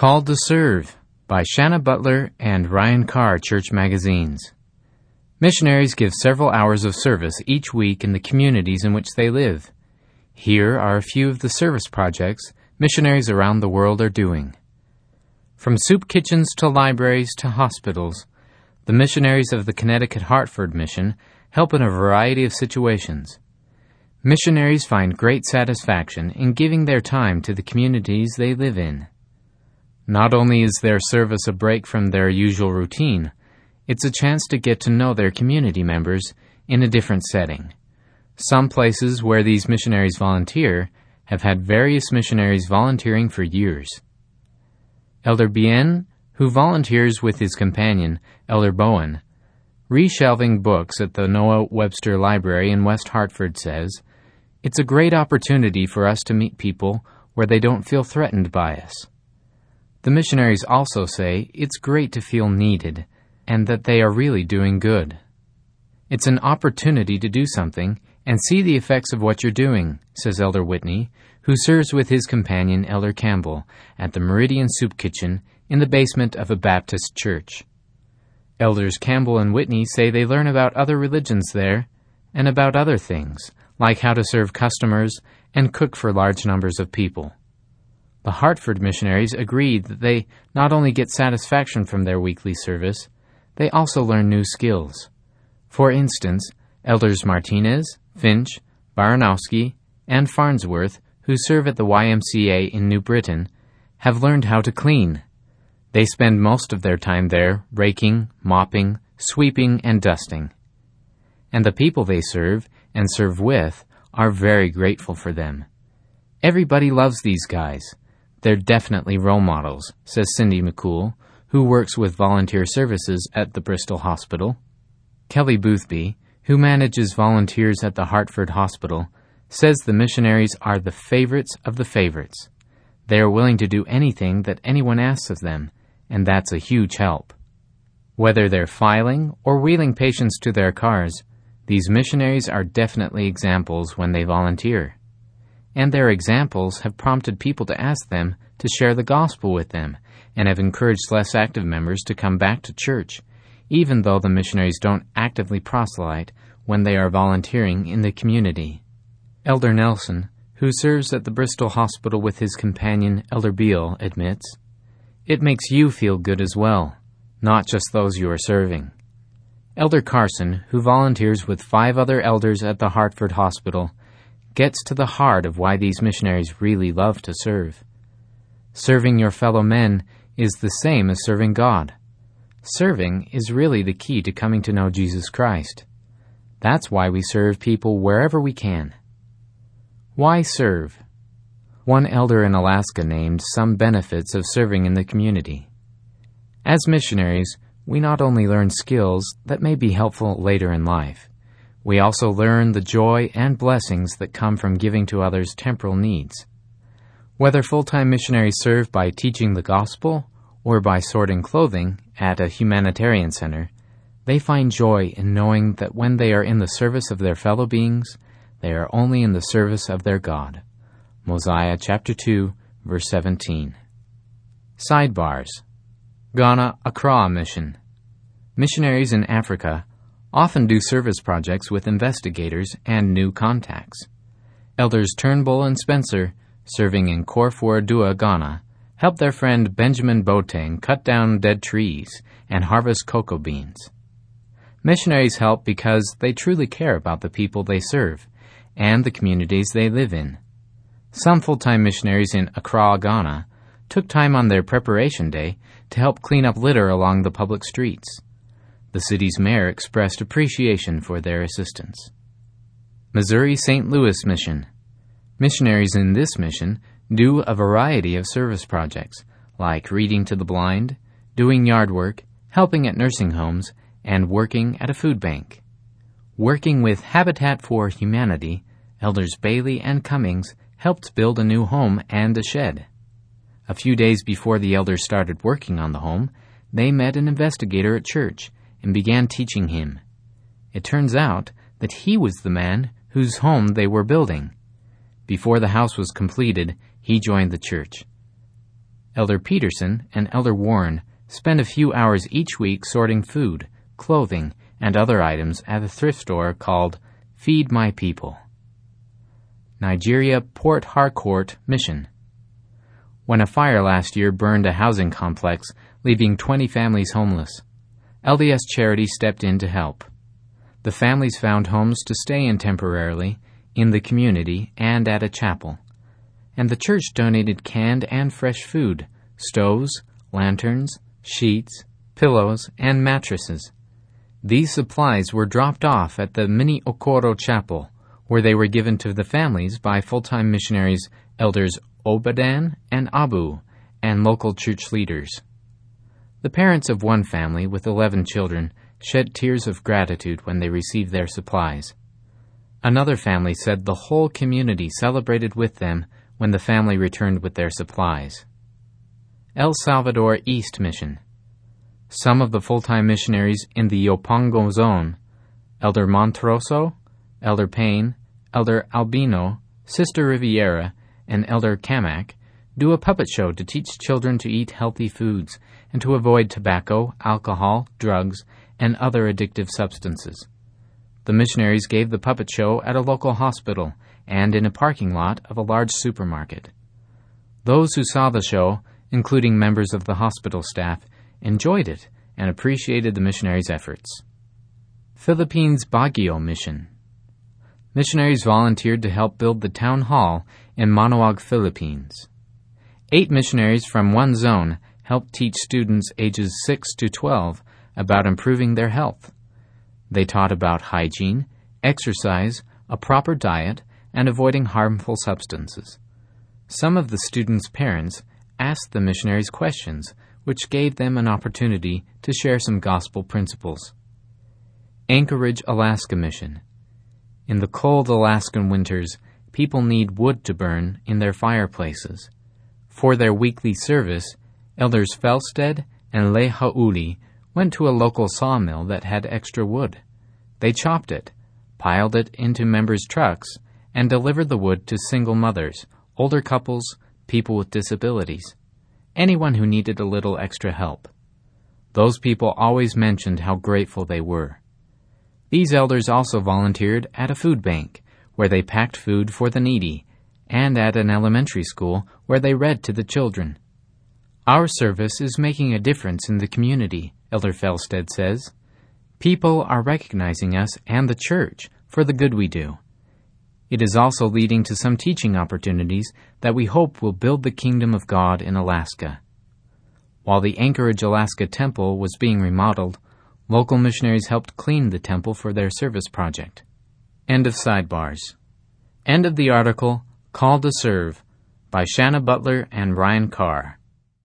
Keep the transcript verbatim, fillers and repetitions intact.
Called to Serve by Shanna Butler and Ryan Carr, Church Magazines. Missionaries give several hours of service each week in the communities in which they live. Here are a few of the service projects missionaries around the world are doing. From soup kitchens to libraries to hospitals, the missionaries of the Connecticut Hartford Mission help in a variety of situations. Missionaries find great satisfaction in giving their time to the communities they live in. Not only is their service a break from their usual routine, it's a chance to get to know their community members in a different setting. Some places where these missionaries volunteer have had various missionaries volunteering for years. Elder Bien, who volunteers with his companion, Elder Bowen, reshelving books at the Noah Webster Library in West Hartford, says, "It's a great opportunity for us to meet people where they don't feel threatened by us." The missionaries also say it's great to feel needed and that they are really doing good. It's an opportunity to do something and see the effects of what you're doing, says Elder Whitney, who serves with his companion, Elder Campbell, at the Meridian Soup Kitchen in the basement of a Baptist church. Elders Campbell and Whitney say they learn about other religions there and about other things, like how to serve customers and cook for large numbers of people. The Hartford missionaries agreed that they not only get satisfaction from their weekly service, they also learn new skills. For instance, Elders Martinez, Finch, Baranowski, and Farnsworth, who serve at the Y M C A in New Britain, have learned how to clean. They spend most of their time there raking, mopping, sweeping, and dusting. And the people they serve and serve with are very grateful for them. Everybody loves these guys. They're definitely role models, says Cindy McCool, who works with volunteer services at the Bristol Hospital. Kelly Boothby, who manages volunteers at the Hartford Hospital, says the missionaries are the favorites of the favorites. They are willing to do anything that anyone asks of them, and that's a huge help. Whether they're filing or wheeling patients to their cars, these missionaries are definitely examples when they volunteer. And their examples have prompted people to ask them to share the gospel with them and have encouraged less active members to come back to church, even though the missionaries don't actively proselyte when they are volunteering in the community. Elder Nelson, who serves at the Bristol Hospital with his companion Elder Beale, admits, "It makes you feel good as well, not just those you are serving." Elder Carson, who volunteers with five other elders at the Hartford Hospital, gets to the heart of why these missionaries really love to serve. Serving your fellow men is the same as serving God. Serving is really the key to coming to know Jesus Christ. That's why we serve people wherever we can. Why serve? One elder in Alaska named some benefits of serving in the community. As missionaries, we not only learn skills that may be helpful later in life, we also learn the joy and blessings that come from giving to others' temporal needs. Whether full-time missionaries serve by teaching the gospel or by sorting clothing at a humanitarian center, they find joy in knowing that when they are in the service of their fellow beings, they are only in the service of their God. Mosiah chapter two, verse seventeen. Sidebars. Ghana Accra Mission. Missionaries in Africa often do service projects with investigators and new contacts. Elders Turnbull and Spencer, serving in Korfuordua, Ghana, help their friend Benjamin Boateng cut down dead trees and harvest cocoa beans. Missionaries help because they truly care about the people they serve and the communities they live in. Some full-time missionaries in Accra, Ghana, took time on their preparation day to help clean up litter along the public streets. The city's mayor expressed appreciation for their assistance. Missouri Saint Louis Mission. Missionaries in this mission do a variety of service projects, like reading to the blind, doing yard work, helping at nursing homes, and working at a food bank. Working with Habitat for Humanity, Elders Bailey and Cummings helped build a new home and a shed. A few days before the elders started working on the home, they met an investigator at church and began teaching him. It turns out that he was the man whose home they were building. Before the house was completed, he joined the church. Elder Peterson and Elder Warren spend a few hours each week sorting food, clothing, and other items at a thrift store called Feed My People. Nigeria Port Harcourt Mission. When a fire last year burned a housing complex, leaving twenty families homeless, L D S Charity stepped in to help. The families found homes to stay in temporarily, in the community, and at a chapel. And the church donated canned and fresh food, stoves, lanterns, sheets, pillows, and mattresses. These supplies were dropped off at the Mini Okoro Chapel, where they were given to the families by full-time missionaries Elders Obadan and Abu, and local church leaders. The parents of one family with eleven children shed tears of gratitude when they received their supplies. Another family said the whole community celebrated with them when the family returned with their supplies. El Salvador East Mission. Some of the full-time missionaries in the Yopongo zone, Elder Montroso, Elder Payne, Elder Albino, Sister Riviera, and Elder Kamak, do a puppet show to teach children to eat healthy foods and to avoid tobacco, alcohol, drugs, and other addictive substances. The missionaries gave the puppet show at a local hospital and in a parking lot of a large supermarket. Those who saw the show, including members of the hospital staff, enjoyed it and appreciated the missionaries' efforts. Philippines Baguio Mission. Missionaries volunteered to help build the town hall in Manaoag, Philippines. Eight missionaries from one zone helped teach students ages six to twelve about improving their health. They taught about hygiene, exercise, a proper diet, and avoiding harmful substances. Some of the students' parents asked the missionaries questions, which gave them an opportunity to share some gospel principles. Anchorage, Alaska Mission. In the cold Alaskan winters, people need wood to burn in their fireplaces. For their weekly service, Elders Felsted and Lehauli went to a local sawmill that had extra wood. They chopped it, piled it into members' trucks, and delivered the wood to single mothers, older couples, people with disabilities, anyone who needed a little extra help. Those people always mentioned how grateful they were. These elders also volunteered at a food bank, where they packed food for the needy, and at an elementary school where they read to the children. Our service is making a difference in the community, Elder Felsted says. People are recognizing us and the church for the good we do. It is also leading to some teaching opportunities that we hope will build the kingdom of God in Alaska. While the Anchorage, Alaska temple was being remodeled, local missionaries helped clean the temple for their service project. End of sidebars. End of the article, Call to Serve, by Shanna Butler and Ryan Carr.